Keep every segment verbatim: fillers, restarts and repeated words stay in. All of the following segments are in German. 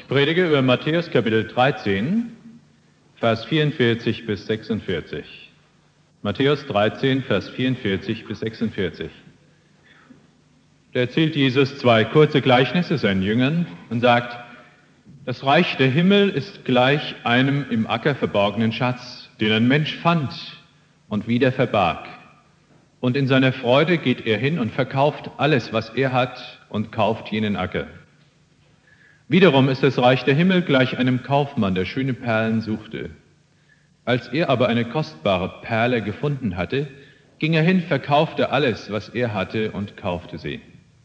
Ich predige über Matthäus Kapitel dreizehn, Vers vierundvierzig bis sechsundvierzig. Matthäus dreizehn, Vers vierundvierzig bis sechsundvierzig. Da erzählt Jesus zwei kurze Gleichnisse seinen Jüngern und sagt, das Reich der Himmel ist gleich einem im Acker verborgenen Schatz, den ein Mensch fand und wieder verbarg. Und in seiner Freude geht er hin und verkauft alles, was er hat, und kauft jenen Acker. Wiederum ist das Reich der Himmel gleich einem Kaufmann, der schöne Perlen suchte. Als er aber eine kostbare Perle gefunden hatte, ging er hin, verkaufte alles, was er hatte, und kaufte sie.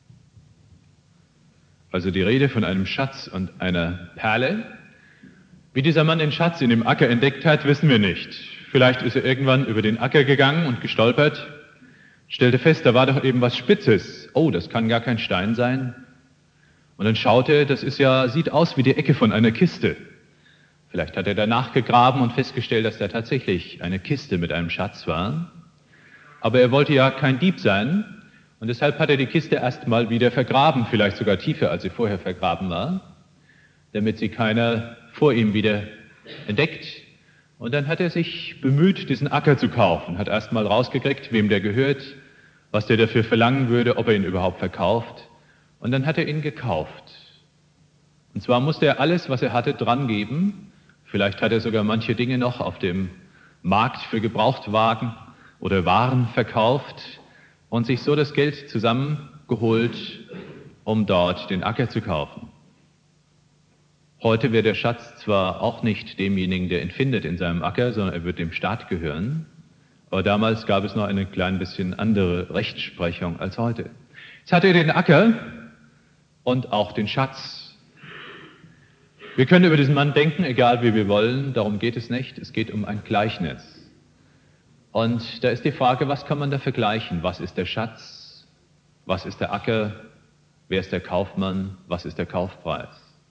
Also die Rede von einem Schatz und einer Perle. Wie dieser Mann den Schatz in dem Acker entdeckt hat, wissen wir nicht. Vielleicht ist er irgendwann über den Acker gegangen und gestolpert, stellte fest, da war doch eben was Spitzes. Oh, das kann gar kein Stein sein. Und dann schaute er, das ist ja, sieht aus wie die Ecke von einer Kiste. Vielleicht hat er danach gegraben und festgestellt, dass da tatsächlich eine Kiste mit einem Schatz war. Aber er wollte ja kein Dieb sein und deshalb hat er die Kiste erstmal wieder vergraben, vielleicht sogar tiefer, als sie vorher vergraben war, damit sie keiner vor ihm wieder entdeckt. Und dann hat er sich bemüht, diesen Acker zu kaufen, hat erstmal rausgekriegt, wem der gehört, was der dafür verlangen würde, ob er ihn überhaupt verkauft. Und dann hat er ihn gekauft. Und zwar musste er alles, was er hatte, dran geben. Vielleicht hat er sogar manche Dinge noch auf dem Markt für Gebrauchtwagen oder Waren verkauft und sich so das Geld zusammengeholt, um dort den Acker zu kaufen. Heute wird der Schatz zwar auch nicht demjenigen, der ihn findet, in seinem Acker, sondern er wird dem Staat gehören. Aber damals gab es noch eine klein bisschen andere Rechtsprechung als heute. Jetzt hat er den Acker und auch den Schatz. Wir können über diesen Mann denken, egal wie wir wollen, darum geht es nicht. Es geht um ein Gleichnis. Und da ist die Frage, was kann man da vergleichen? Was ist der Schatz? Was ist der Acker? Wer ist der Kaufmann? Was ist der Kaufpreis?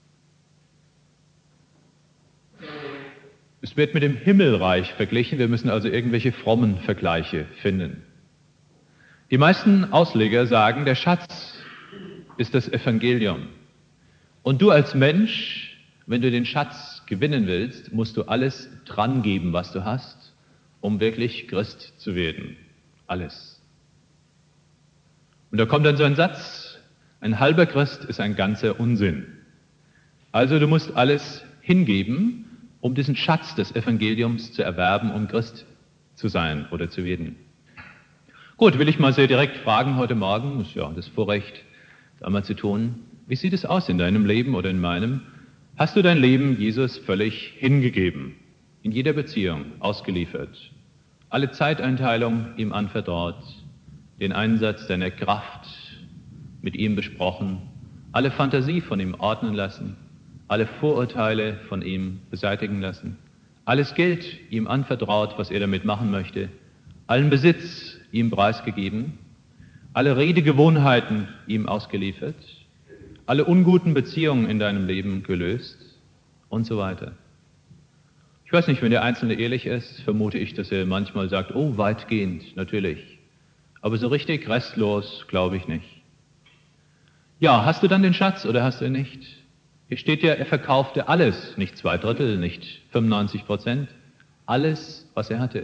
Es wird mit dem Himmelreich verglichen. Wir müssen also irgendwelche frommen Vergleiche finden. Die meisten Ausleger sagen, der Schatz ist das Evangelium. Und du als Mensch, wenn du den Schatz gewinnen willst, musst du alles dran geben, was du hast, um wirklich Christ zu werden. Alles. Und da kommt dann so ein Satz, ein halber Christ ist ein ganzer Unsinn. Also du musst alles hingeben, um diesen Schatz des Evangeliums zu erwerben, um Christ zu sein oder zu werden. Gut, will ich mal sehr direkt fragen heute Morgen, das ist ja das Vorrecht, das einmal zu tun. Wie sieht es aus in deinem Leben oder in meinem? Hast du dein Leben Jesus völlig hingegeben, in jeder Beziehung ausgeliefert, alle Zeiteinteilung ihm anvertraut, den Einsatz deiner Kraft mit ihm besprochen, alle Fantasie von ihm ordnen lassen, alle Vorurteile von ihm beseitigen lassen, alles Geld ihm anvertraut, was er damit machen möchte, allen Besitz ihm preisgegeben, alle Redegewohnheiten ihm ausgeliefert, alle unguten Beziehungen in deinem Leben gelöst und so weiter. Ich weiß nicht, wenn der Einzelne ehrlich ist, vermute ich, dass er manchmal sagt, oh, weitgehend, natürlich. Aber so richtig restlos glaube ich nicht. Ja, hast du dann den Schatz oder hast du ihn nicht? Hier steht ja, er verkaufte alles, nicht zwei Drittel, nicht fünfundneunzig Prozent, alles, was er hatte.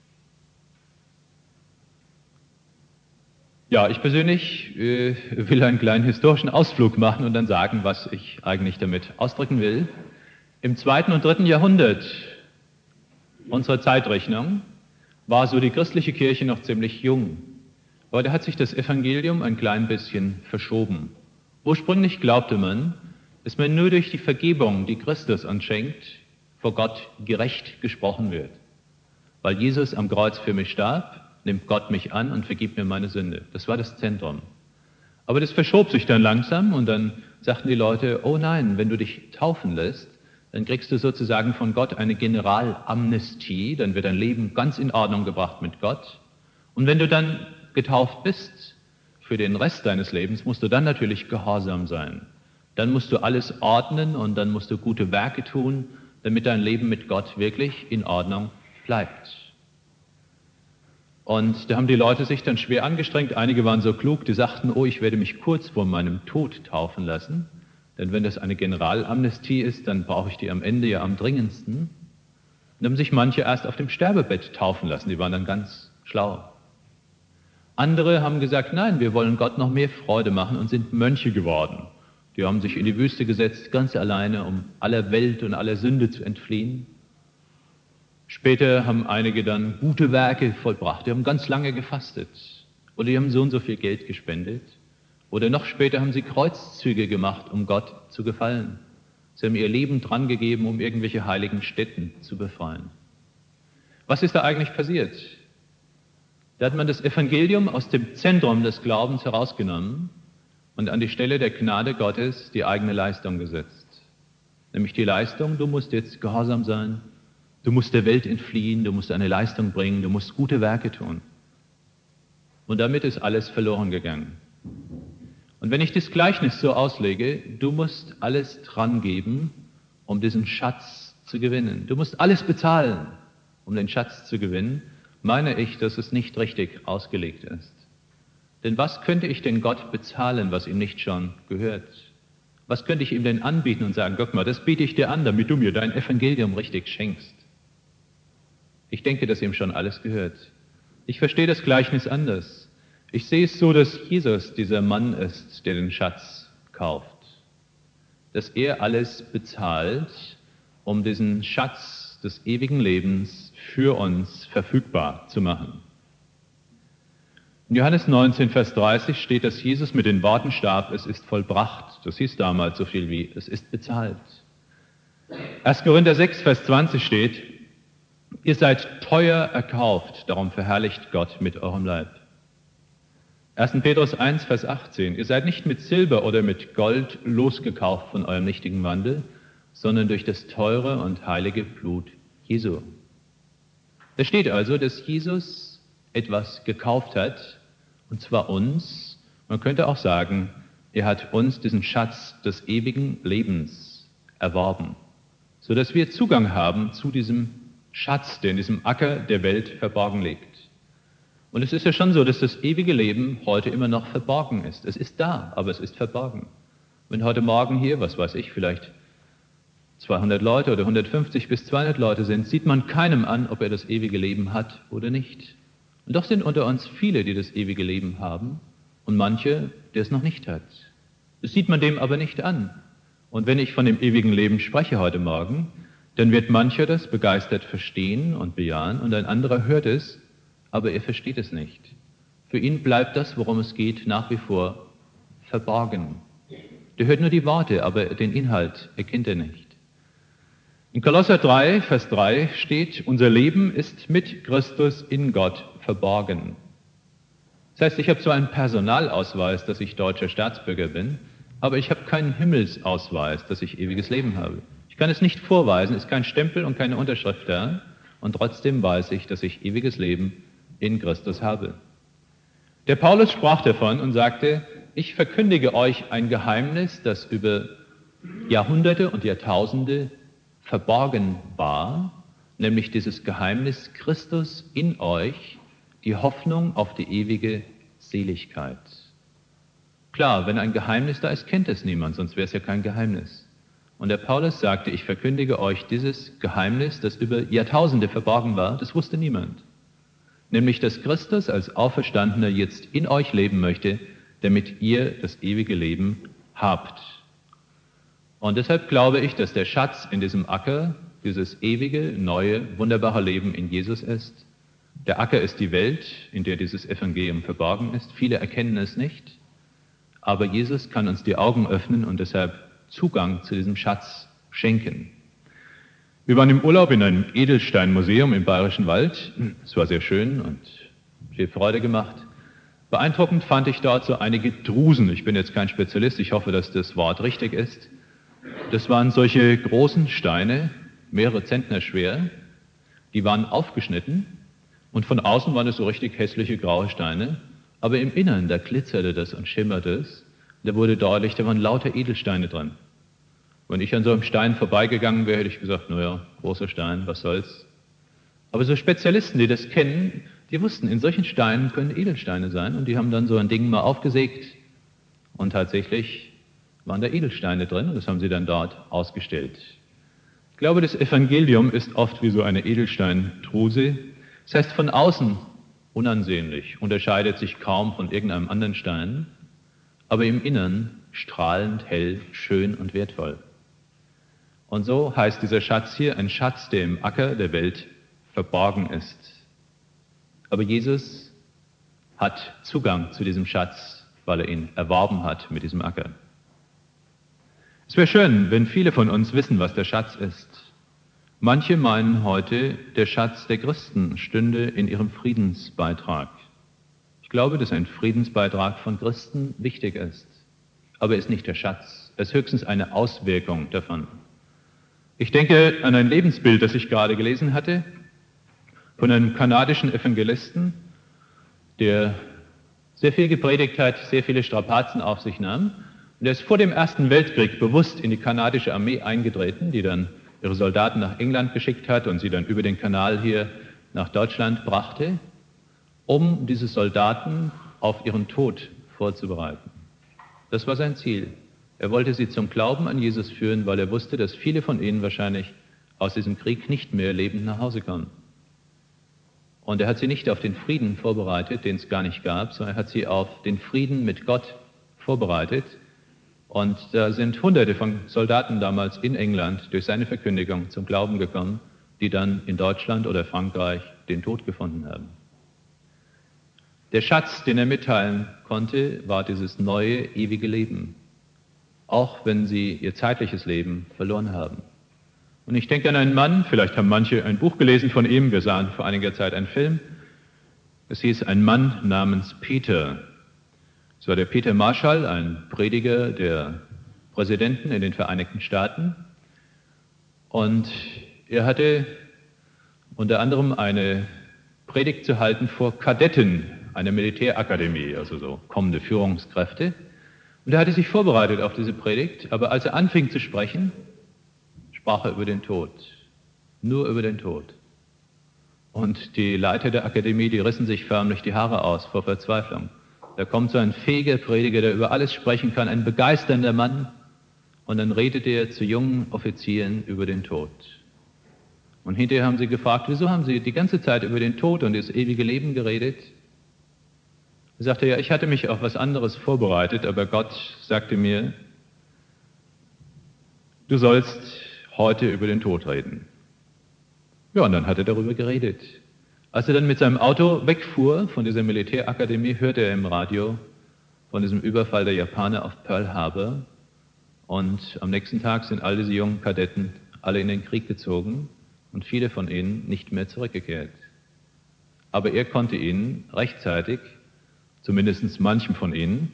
Ja, ich persönlich äh, will einen kleinen historischen Ausflug machen und dann sagen, was ich eigentlich damit ausdrücken will. Im zweiten und dritten Jahrhundert unserer Zeitrechnung war so die christliche Kirche noch ziemlich jung. Aber da hat sich das Evangelium ein klein bisschen verschoben. Ursprünglich glaubte man, dass man nur durch die Vergebung, die Christus uns schenkt, vor Gott gerecht gesprochen wird. Weil Jesus am Kreuz für mich starb, nimmt Gott mich an und vergibt mir meine Sünde. Das war das Zentrum. Aber das verschob sich dann langsam und dann sagten die Leute, oh nein, wenn du dich taufen lässt, dann kriegst du sozusagen von Gott eine Generalamnestie, dann wird dein Leben ganz in Ordnung gebracht mit Gott. Und wenn du dann getauft bist, für den Rest deines Lebens, musst du dann natürlich gehorsam sein. Dann musst du alles ordnen und dann musst du gute Werke tun, damit dein Leben mit Gott wirklich in Ordnung bleibt. Und da haben die Leute sich dann schwer angestrengt. Einige waren so klug, die sagten, oh, ich werde mich kurz vor meinem Tod taufen lassen. Denn wenn das eine Generalamnestie ist, dann brauche ich die am Ende ja am dringendsten. Und dann haben sich manche erst auf dem Sterbebett taufen lassen, die waren dann ganz schlau. Andere haben gesagt, nein, wir wollen Gott noch mehr Freude machen und sind Mönche geworden. Die haben sich in die Wüste gesetzt, ganz alleine, um aller Welt und aller Sünde zu entfliehen. Später haben einige dann gute Werke vollbracht, die haben ganz lange gefastet oder die haben so und so viel Geld gespendet. Oder noch später haben sie Kreuzzüge gemacht, um Gott zu gefallen. Sie haben ihr Leben dran gegeben, um irgendwelche heiligen Stätten zu befreien. Was ist da eigentlich passiert? Da hat man das Evangelium aus dem Zentrum des Glaubens herausgenommen und an die Stelle der Gnade Gottes die eigene Leistung gesetzt. Nämlich die Leistung, du musst jetzt gehorsam sein, du musst der Welt entfliehen, du musst eine Leistung bringen, du musst gute Werke tun. Und damit ist alles verloren gegangen. Und wenn ich das Gleichnis so auslege, du musst alles dran geben, um diesen Schatz zu gewinnen. Du musst alles bezahlen, um den Schatz zu gewinnen, meine ich, dass es nicht richtig ausgelegt ist. Denn was könnte ich denn Gott bezahlen, was ihm nicht schon gehört? Was könnte ich ihm denn anbieten und sagen, guck mal, das biete ich dir an, damit du mir dein Evangelium richtig schenkst? Ich denke, dass ihm schon alles gehört. Ich verstehe das Gleichnis anders. Ich sehe es so, dass Jesus dieser Mann ist, der den Schatz kauft. Dass er alles bezahlt, um diesen Schatz des ewigen Lebens für uns verfügbar zu machen. In Johannes neunzehn, Vers dreißig steht, dass Jesus mit den Worten starb, es ist vollbracht. Das hieß damals so viel wie, es ist bezahlt. erster Korinther sechs, Vers zwanzig steht, ihr seid teuer erkauft, darum verherrlicht Gott mit eurem Leib. erster Petrus eins, Vers achtzehn, ihr seid nicht mit Silber oder mit Gold losgekauft von eurem nichtigen Wandel, sondern durch das teure und heilige Blut Jesu. Da steht also, dass Jesus etwas gekauft hat, und zwar uns. Man könnte auch sagen, er hat uns diesen Schatz des ewigen Lebens erworben, sodass wir Zugang haben zu diesem Schatz, der in diesem Acker der Welt verborgen liegt. Und es ist ja schon so, dass das ewige Leben heute immer noch verborgen ist. Es ist da, aber es ist verborgen. Wenn heute Morgen hier, was weiß ich, vielleicht zweihundert Leute oder hundertfünfzig bis zweihundert Leute sind, sieht man keinem an, ob er das ewige Leben hat oder nicht. Und doch sind unter uns viele, die das ewige Leben haben und manche, die es noch nicht hat. Das sieht man dem aber nicht an. Und wenn ich von dem ewigen Leben spreche heute Morgen, dann wird mancher das begeistert verstehen und bejahen und ein anderer hört es, aber er versteht es nicht. Für ihn bleibt das, worum es geht, nach wie vor verborgen. Der hört nur die Worte, aber den Inhalt erkennt er nicht. In Kolosser drei, Vers drei steht, unser Leben ist mit Christus in Gott verborgen. Das heißt, ich habe zwar einen Personalausweis, dass ich deutscher Staatsbürger bin, aber ich habe keinen Himmelsausweis, dass ich ewiges Leben habe. Ich kann es nicht vorweisen, es ist kein Stempel und keine Unterschrift da, und trotzdem weiß ich, dass ich ewiges Leben in Christus habe. Der Paulus sprach davon und sagte, ich verkündige euch ein Geheimnis, das über Jahrhunderte und Jahrtausende verborgen war, nämlich dieses Geheimnis Christus in euch, die Hoffnung auf die ewige Seligkeit. Klar, wenn ein Geheimnis da ist, kennt es niemand, sonst wäre es ja kein Geheimnis. Und der Paulus sagte, ich verkündige euch dieses Geheimnis, das über Jahrtausende verborgen war, das wusste niemand. Nämlich, dass Christus als Auferstandener jetzt in euch leben möchte, damit ihr das ewige Leben habt. Und deshalb glaube ich, dass der Schatz in diesem Acker dieses ewige, neue, wunderbare Leben in Jesus ist. Der Acker ist die Welt, in der dieses Evangelium verborgen ist. Viele erkennen es nicht, aber Jesus kann uns die Augen öffnen und deshalb Zugang zu diesem Schatz schenken. Wir waren im Urlaub in einem Edelsteinmuseum im Bayerischen Wald. Es war sehr schön und viel Freude gemacht. Beeindruckend fand ich dort so einige Drusen. Ich bin jetzt kein Spezialist, ich hoffe, dass das Wort richtig ist. Das waren solche großen Steine, mehrere Zentner schwer, die waren aufgeschnitten und von außen waren es so richtig hässliche graue Steine, aber im Innern, da glitzerte das und schimmerte es, da wurde deutlich, da waren lauter Edelsteine dran. Wenn ich an so einem Stein vorbeigegangen wäre, hätte ich gesagt, naja, großer Stein, was soll's. Aber so Spezialisten, die das kennen, die wussten, in solchen Steinen können Edelsteine sein und die haben dann so ein Ding mal aufgesägt und tatsächlich waren da Edelsteine drin und das haben sie dann dort ausgestellt. Ich glaube, das Evangelium ist oft wie so eine Edelsteintruse. Das heißt, von außen unansehnlich, unterscheidet sich kaum von irgendeinem anderen Stein, aber im Innern strahlend, hell, schön und wertvoll. Und so heißt dieser Schatz hier ein Schatz, der im Acker der Welt verborgen ist. Aber Jesus hat Zugang zu diesem Schatz, weil er ihn erworben hat mit diesem Acker. Es wäre schön, wenn viele von uns wissen, was der Schatz ist. Manche meinen heute, der Schatz der Christen stünde in ihrem Friedensbeitrag. Ich glaube, dass ein Friedensbeitrag von Christen wichtig ist, aber er ist nicht der Schatz. Er ist höchstens eine Auswirkung davon. Ich denke an ein Lebensbild, das ich gerade gelesen hatte, von einem kanadischen Evangelisten, der sehr viel gepredigt hat, sehr viele Strapazen auf sich nahm. Und er ist vor dem Ersten Weltkrieg bewusst in die kanadische Armee eingetreten, die dann ihre Soldaten nach England geschickt hat und sie dann über den Kanal hier nach Deutschland brachte, um diese Soldaten auf ihren Tod vorzubereiten. Das war sein Ziel. Er wollte sie zum Glauben an Jesus führen, weil er wusste, dass viele von ihnen wahrscheinlich aus diesem Krieg nicht mehr lebend nach Hause kommen. Und er hat sie nicht auf den Frieden vorbereitet, den es gar nicht gab, sondern er hat sie auf den Frieden mit Gott vorbereitet. Und da sind Hunderte von Soldaten damals in England durch seine Verkündigung zum Glauben gekommen, die dann in Deutschland oder Frankreich den Tod gefunden haben. Der Schatz, den er mitteilen konnte, war dieses neue, ewige Leben, auch wenn sie ihr zeitliches Leben verloren haben. Und ich denke an einen Mann, vielleicht haben manche ein Buch gelesen von ihm, wir sahen vor einiger Zeit einen Film. Es hieß ein Mann namens Peter. Es war der Peter Marshall, ein Prediger der Präsidenten in den Vereinigten Staaten. Und er hatte unter anderem eine Predigt zu halten vor Kadetten einer Militärakademie, also so kommende Führungskräfte. Und er hatte sich vorbereitet auf diese Predigt, aber als er anfing zu sprechen, sprach er über den Tod, nur über den Tod. Und die Leiter der Akademie, die rissen sich förmlich die Haare aus vor Verzweiflung. Da kommt so ein fähiger Prediger, der über alles sprechen kann, ein begeisternder Mann, und dann redet er zu jungen Offizieren über den Tod. Und hinterher haben sie gefragt, wieso haben sie die ganze Zeit über den Tod und das ewige Leben geredet? Er sagte, ja, ich hatte mich auf was anderes vorbereitet, aber Gott sagte mir, du sollst heute über den Tod reden. Ja, und dann hat er darüber geredet. Als er dann mit seinem Auto wegfuhr von dieser Militärakademie, hörte er im Radio von diesem Überfall der Japaner auf Pearl Harbor. Und am nächsten Tag sind all diese jungen Kadetten alle in den Krieg gezogen und viele von ihnen nicht mehr zurückgekehrt. Aber er konnte ihnen rechtzeitig, zumindest manchem von ihnen,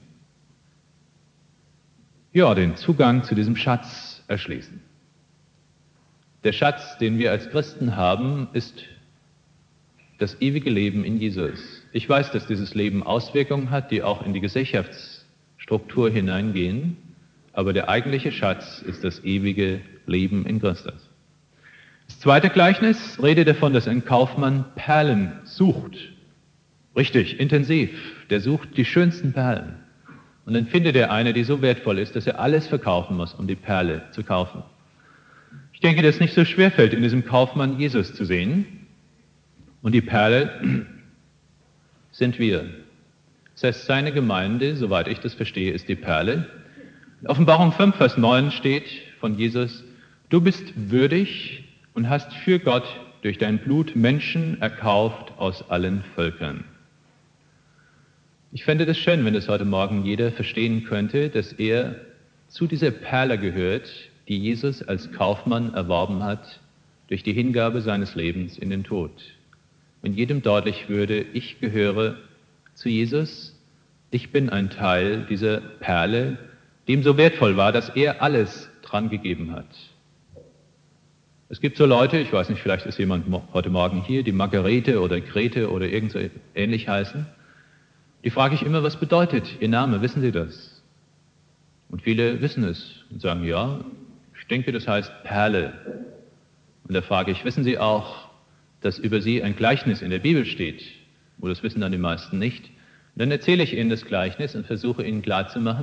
ja, den Zugang zu diesem Schatz erschließen. Der Schatz, den wir als Christen haben, ist das ewige Leben in Jesus. Ich weiß, dass dieses Leben Auswirkungen hat, die auch in die Gesellschaftsstruktur hineingehen, aber der eigentliche Schatz ist das ewige Leben in Christus. Das zweite Gleichnis redet davon, dass ein Kaufmann Perlen sucht. Richtig, intensiv. Der sucht die schönsten Perlen. Und dann findet er eine, die so wertvoll ist, dass er alles verkaufen muss, um die Perle zu kaufen. Ich denke, dass es nicht so schwer fällt, in diesem Kaufmann Jesus zu sehen. Und die Perle sind wir. Das heißt, seine Gemeinde, soweit ich das verstehe, ist die Perle. In Offenbarung fünf, Vers neun steht von Jesus, du bist würdig und hast für Gott durch dein Blut Menschen erkauft aus allen Völkern. Ich fände das schön, wenn es heute Morgen jeder verstehen könnte, dass er zu dieser Perle gehört, die Jesus als Kaufmann erworben hat, durch die Hingabe seines Lebens in den Tod. Wenn jedem deutlich würde, ich gehöre zu Jesus, ich bin ein Teil dieser Perle, die ihm so wertvoll war, dass er alles dran gegeben hat. Es gibt so Leute, ich weiß nicht, vielleicht ist jemand heute Morgen hier, die Margarete oder Grete oder irgend so ähnlich heißen. Die frage ich immer, was bedeutet Ihr Name, wissen Sie das? Und viele wissen es und sagen, ja, ich denke, das heißt Perle. Und da frage ich, wissen Sie auch, dass über sie ein Gleichnis in der Bibel steht? Wo das wissen dann die meisten nicht. Und dann erzähle ich Ihnen das Gleichnis und versuche Ihnen klarzumachen,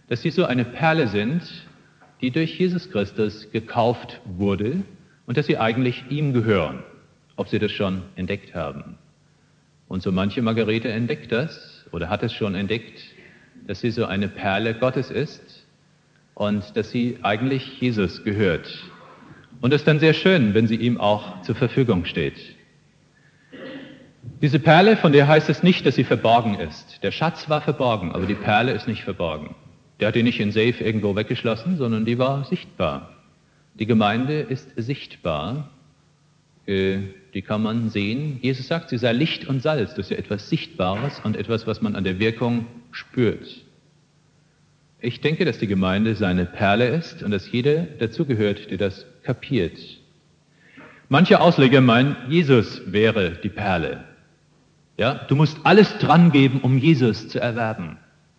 dass sie so eine Perle sind, die durch Jesus Christus gekauft wurde und dass sie eigentlich ihm gehören, ob sie das schon entdeckt haben. Und so manche Margarete entdeckt das oder hat es schon entdeckt, dass sie so eine Perle Gottes ist und dass sie eigentlich Jesus gehört. Und es ist dann sehr schön, wenn sie ihm auch zur Verfügung steht. Diese Perle, von der heißt es nicht, dass sie verborgen ist. Der Schatz war verborgen, aber die Perle ist nicht verborgen. Der hat die nicht in Safe irgendwo weggeschlossen, sondern die war sichtbar. Die Gemeinde ist sichtbar, äh, die kann man sehen. Jesus sagt, sie sei Licht und Salz, das ist ja etwas Sichtbares und etwas, was man an der Wirkung spürt. Ich denke, dass die Gemeinde seine Perle ist und dass jeder dazugehört, der das kapiert. Manche Ausleger meinen, Jesus wäre die Perle. Ja, du musst alles dran geben, um Jesus zu erwerben.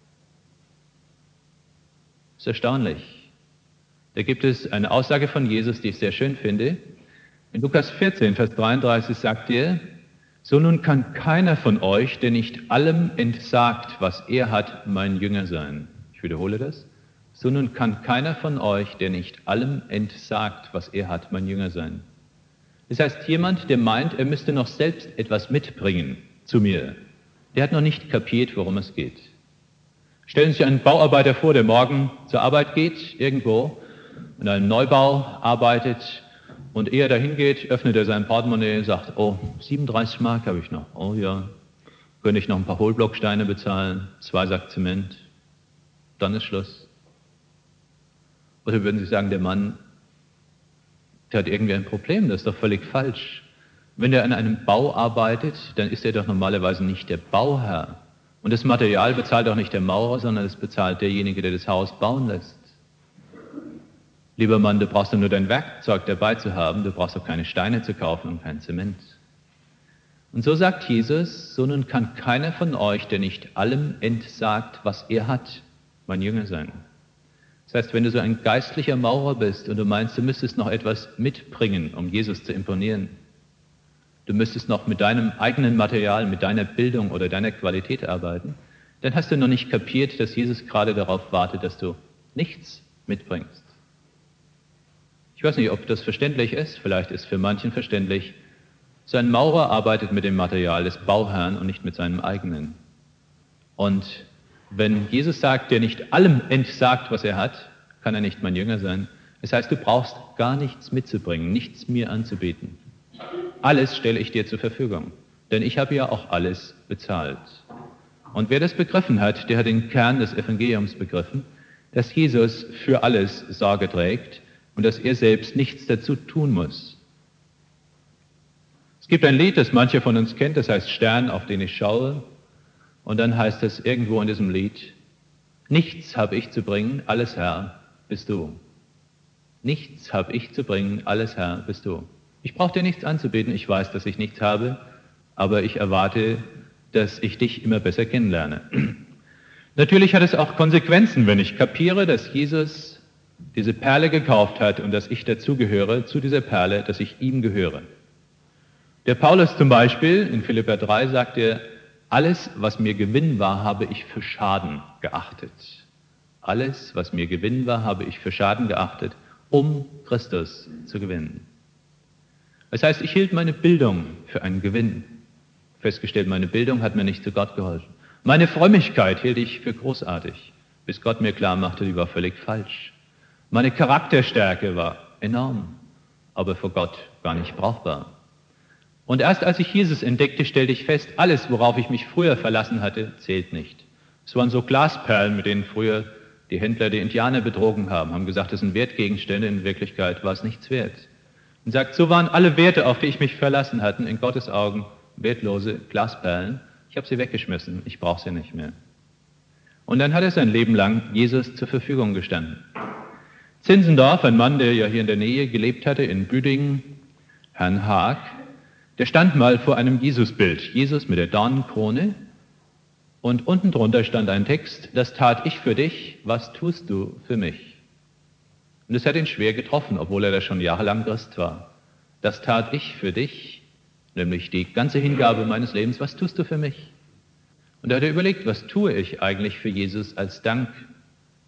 Das ist erstaunlich. Da gibt es eine Aussage von Jesus, die ich sehr schön finde. In Lukas vierzehn, Vers dreiunddreißig sagt er, so nun kann keiner von euch, der nicht allem entsagt, was er hat, mein Jünger sein. Ich wiederhole das. So nun kann keiner von euch, der nicht allem entsagt, was er hat, mein Jünger sein. Das heißt, jemand, der meint, er müsste noch selbst etwas mitbringen zu mir, der hat noch nicht kapiert, worum es geht. Stellen Sie sich einen Bauarbeiter vor, der morgen zur Arbeit geht, irgendwo, in einem Neubau arbeitet, und ehe er dahin geht, öffnet er sein Portemonnaie und sagt, oh, siebenunddreißig Mark habe ich noch. Oh ja, könnte ich noch ein paar Hohlblocksteine bezahlen, zwei Sack Zement, dann ist Schluss. Oder würden Sie sagen, der Mann, der hat irgendwie ein Problem, das ist doch völlig falsch. Wenn er an einem Bau arbeitet, dann ist er doch normalerweise nicht der Bauherr. Und das Material bezahlt auch nicht der Maurer, sondern es bezahlt derjenige, der das Haus bauen lässt. Lieber Mann, du brauchst doch nur dein Werkzeug dabei zu haben, du brauchst auch keine Steine zu kaufen und kein Zement. Und so sagt Jesus, so nun kann keiner von euch, der nicht allem entsagt, was er hat, mein Jünger sein. Das heißt, wenn du so ein geistlicher Maurer bist und du meinst, du müsstest noch etwas mitbringen, um Jesus zu imponieren, du müsstest noch mit deinem eigenen Material, mit deiner Bildung oder deiner Qualität arbeiten, dann hast du noch nicht kapiert, dass Jesus gerade darauf wartet, dass du nichts mitbringst. Ich weiß nicht, ob das verständlich ist, vielleicht ist für manchen verständlich, so ein Maurer arbeitet mit dem Material des Bauherrn und nicht mit seinem eigenen. Und wenn Jesus sagt, der nicht allem entsagt, was er hat, kann er nicht mein Jünger sein. Das heißt, du brauchst gar nichts mitzubringen, nichts mir anzubieten. Alles stelle ich dir zur Verfügung, denn ich habe ja auch alles bezahlt. Und wer das begriffen hat, der hat den Kern des Evangeliums begriffen, dass Jesus für alles Sorge trägt und dass er selbst nichts dazu tun muss. Es gibt ein Lied, das mancher von uns kennt, das heißt Stern, auf den ich schaue. Und dann heißt es irgendwo in diesem Lied, nichts habe ich zu bringen, alles Herr bist du. Nichts habe ich zu bringen, alles Herr bist du. Ich brauche dir nichts anzubieten, ich weiß, dass ich nichts habe, aber ich erwarte, dass ich dich immer besser kennenlerne. Natürlich hat es auch Konsequenzen, wenn ich kapiere, dass Jesus diese Perle gekauft hat und dass ich dazugehöre, zu dieser Perle, dass ich ihm gehöre. Der Paulus zum Beispiel, in Philipper drei, sagt er, alles, was mir Gewinn war, habe ich für Schaden geachtet. Alles, was mir Gewinn war, habe ich für Schaden geachtet, um Christus zu gewinnen. Das heißt, ich hielt meine Bildung für einen Gewinn. Festgestellt, meine Bildung hat mir nicht zu Gott geholfen. Meine Frömmigkeit hielt ich für großartig, bis Gott mir klar machte, die war völlig falsch. Meine Charakterstärke war enorm, aber vor Gott gar nicht brauchbar. Und erst als ich Jesus entdeckte, stellte ich fest, alles, worauf ich mich früher verlassen hatte, zählt nicht. Es waren so Glasperlen, mit denen früher die Händler die Indianer betrogen haben, haben gesagt, das sind Wertgegenstände, in Wirklichkeit war es nichts wert. Und sagt, so waren alle Werte, auf die ich mich verlassen hatte, in Gottes Augen wertlose Glasperlen. Ich habe sie weggeschmissen, ich brauche sie nicht mehr. Und dann hat er sein Leben lang Jesus zur Verfügung gestanden. Zinzendorf, ein Mann, der ja hier in der Nähe gelebt hatte, in Büdingen, Herrn Haag, der stand mal vor einem Jesusbild, Jesus mit der Dornenkrone, und unten drunter stand ein Text, das tat ich für dich, was tust du für mich? Und es hat ihn schwer getroffen, obwohl er da schon jahrelang Christ war. Das tat ich für dich, nämlich die ganze Hingabe meines Lebens, was tust du für mich? Und da hat er überlegt, was tue ich eigentlich für Jesus als Dank,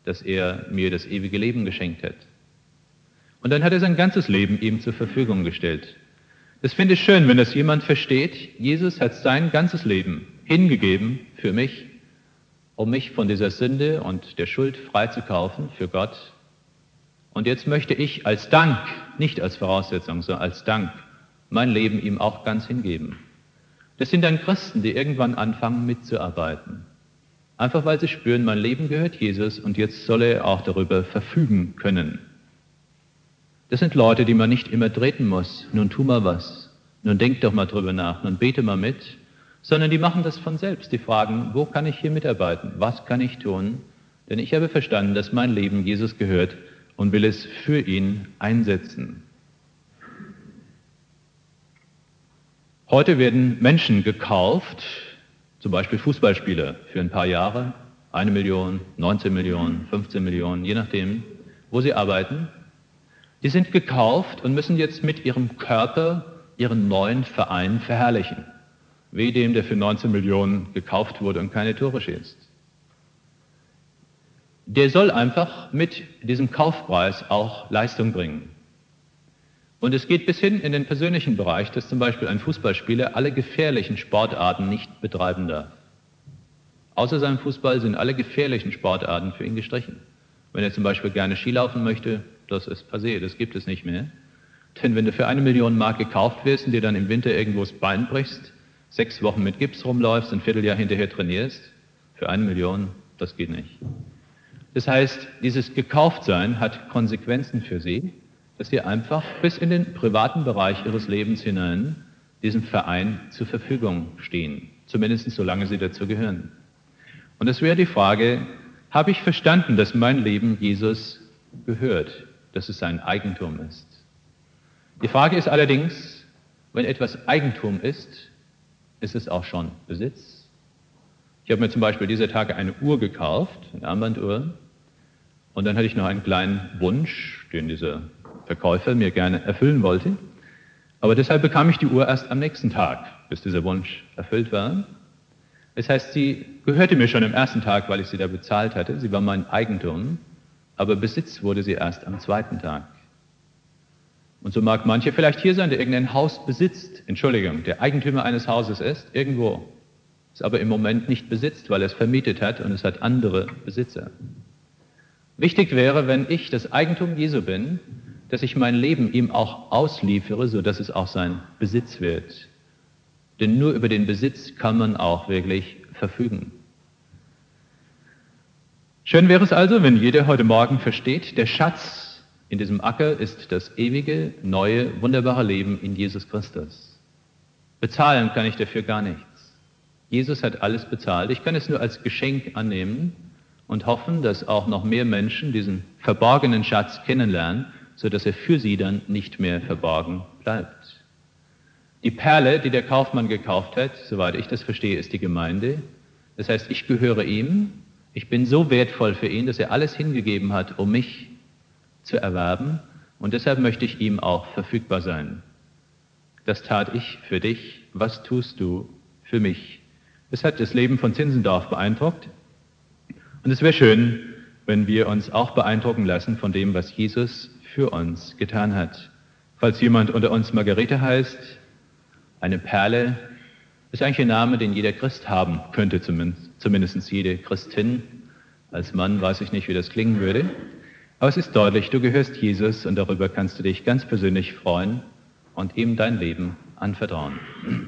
dass er mir das ewige Leben geschenkt hat. Und dann hat er sein ganzes Leben ihm zur Verfügung gestellt. Das finde ich schön, wenn das jemand versteht. Jesus hat sein ganzes Leben hingegeben für mich, um mich von dieser Sünde und der Schuld freizukaufen für Gott. Und jetzt möchte ich als Dank, nicht als Voraussetzung, sondern als Dank, mein Leben ihm auch ganz hingeben. Das sind dann Christen, die irgendwann anfangen mitzuarbeiten. Einfach weil sie spüren, mein Leben gehört Jesus und jetzt soll er auch darüber verfügen können. Das sind Leute, die man nicht immer treten muss. Nun tu mal was. Nun denk doch mal drüber nach. Nun bete mal mit. Sondern die machen das von selbst. Die fragen, wo kann ich hier mitarbeiten? Was kann ich tun? Denn ich habe verstanden, dass mein Leben Jesus gehört und will es für ihn einsetzen. Heute werden Menschen gekauft, zum Beispiel Fußballspieler für ein paar Jahre, eine Million, neunzehn Millionen, fünfzehn Millionen, je nachdem, wo sie arbeiten. Die sind gekauft und müssen jetzt mit ihrem Körper ihren neuen Verein verherrlichen. Wie dem, der für neunzehn Millionen gekauft wurde und keine Tore schießt. Der soll einfach mit diesem Kaufpreis auch Leistung bringen. Und es geht bis hin in den persönlichen Bereich, dass zum Beispiel ein Fußballspieler alle gefährlichen Sportarten nicht betreiben darf. Außer seinem Fußball sind alle gefährlichen Sportarten für ihn gestrichen. Wenn er zum Beispiel gerne Skilaufen möchte, das ist passé, das gibt es nicht mehr. Denn wenn du für eine Million Mark gekauft wirst und dir dann im Winter irgendwo das Bein brichst, sechs Wochen mit Gips rumläufst, ein Vierteljahr hinterher trainierst, für eine Million, das geht nicht. Das heißt, dieses Gekauftsein hat Konsequenzen für sie, dass sie einfach bis in den privaten Bereich ihres Lebens hinein diesem Verein zur Verfügung stehen, zumindest solange sie dazu gehören. Und es wäre die Frage, habe ich verstanden, dass mein Leben Jesus gehört, dass es sein Eigentum ist? Die Frage ist allerdings, wenn etwas Eigentum ist, ist es auch schon Besitz? Ich habe mir zum Beispiel dieser Tage eine Uhr gekauft, eine Armbanduhr, und dann hatte ich noch einen kleinen Wunsch, den dieser Verkäufer mir gerne erfüllen wollte. Aber deshalb bekam ich die Uhr erst am nächsten Tag, bis dieser Wunsch erfüllt war. Das heißt, sie gehörte mir schon am ersten Tag, weil ich sie da bezahlt hatte. Sie war mein Eigentum, aber Besitz wurde sie erst am zweiten Tag. Und so mag mancher vielleicht hier sein, der irgendein Haus besitzt, Entschuldigung, der Eigentümer eines Hauses ist, irgendwo, es aber im Moment nicht besitzt, weil er es vermietet hat und es hat andere Besitzer. Wichtig wäre, wenn ich das Eigentum Jesu bin, dass ich mein Leben ihm auch ausliefere, sodass es auch sein Besitz wird. Denn nur über den Besitz kann man auch wirklich verfügen. Schön wäre es also, wenn jeder heute Morgen versteht, der Schatz in diesem Acker ist das ewige, neue, wunderbare Leben in Jesus Christus. Bezahlen kann ich dafür gar nichts. Jesus hat alles bezahlt. Ich kann es nur als Geschenk annehmen und hoffen, dass auch noch mehr Menschen diesen verborgenen Schatz kennenlernen, sodass er für sie dann nicht mehr verborgen bleibt. Die Perle, die der Kaufmann gekauft hat, soweit ich das verstehe, ist die Gemeinde. Das heißt, ich gehöre ihm. Ich bin so wertvoll für ihn, dass er alles hingegeben hat, um mich zu erwerben. Und deshalb möchte ich ihm auch verfügbar sein. Das tat ich für dich. Was tust du für mich? Es hat das Leben von Zinzendorf beeindruckt. Und es wäre schön, wenn wir uns auch beeindrucken lassen von dem, was Jesus für uns getan hat. Falls jemand unter uns Margarete heißt, eine Perle ist eigentlich ein Name, den jeder Christ haben könnte, zumindest, zumindest jede Christin. Als Mann weiß ich nicht, wie das klingen würde. Aber es ist deutlich, du gehörst Jesus und darüber kannst du dich ganz persönlich freuen und ihm dein Leben anvertrauen.